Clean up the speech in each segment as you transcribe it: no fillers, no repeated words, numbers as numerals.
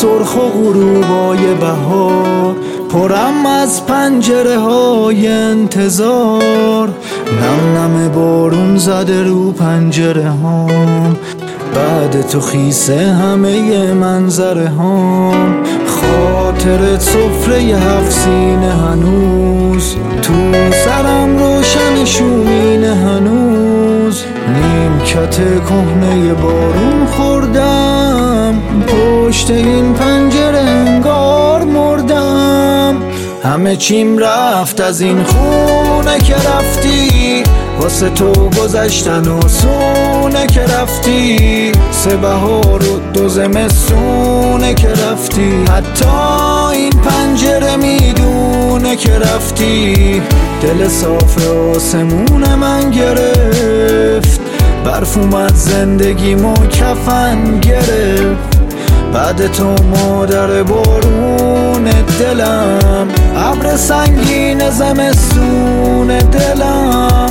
سرخ و غروبای بهار، پرم از پنجره های انتظار. نم نم بارون زده رو پنجره هام، بعد تو خیسه همه منظره هام. خاطر سفره 7 سینه هنوز تو سرم روشن شومینه هنوز. نیمکت کهنه بارون خوردم، پشت این پنجره انگار مردم. همه چیم رفت از این خونه که رفتی، واسه تو گذشتن و سونه که رفتی. 3 بهار و 2 زمستونه که رفتی، حتی این پنجره میدونه که رفتی. دل صاف آسمون من گرفت، برف اومد زندگیمو کفن گرفت. بعد تو مادر بارون دلم، ابر سنگین زمستون دلم.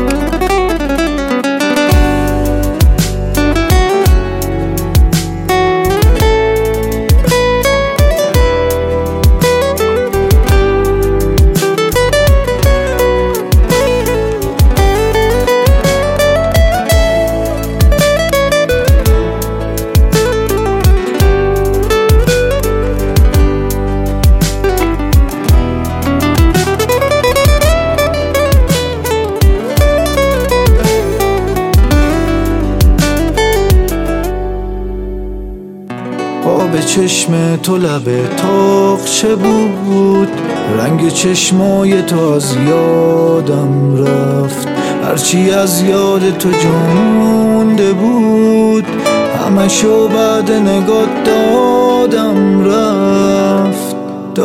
آب چشم تو لب تاقچه بود، رنگ چشمای تو از یادم رفت. هرچی از یاد تو جونده بود، همشو بعد نگاه دادم رفت.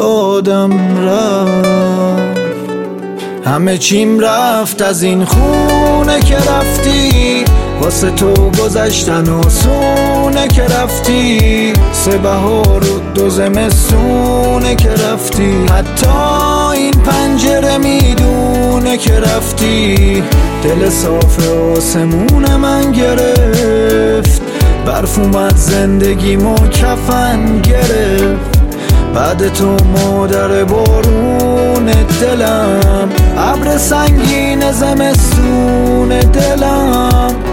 همه چیم رفت از این خونه که رفتی، واسه تو گذشتن و سونه که رفتی. 3 بهار و 2 زمستونه که رفتی، حتی این پنجره میدونه که رفتی. دل صاف آسمون من گرفت، برف اومد زندگیمو کفن گرفت. بعد تو مادر بارون دلم، ابر سنگین زمستون دلم.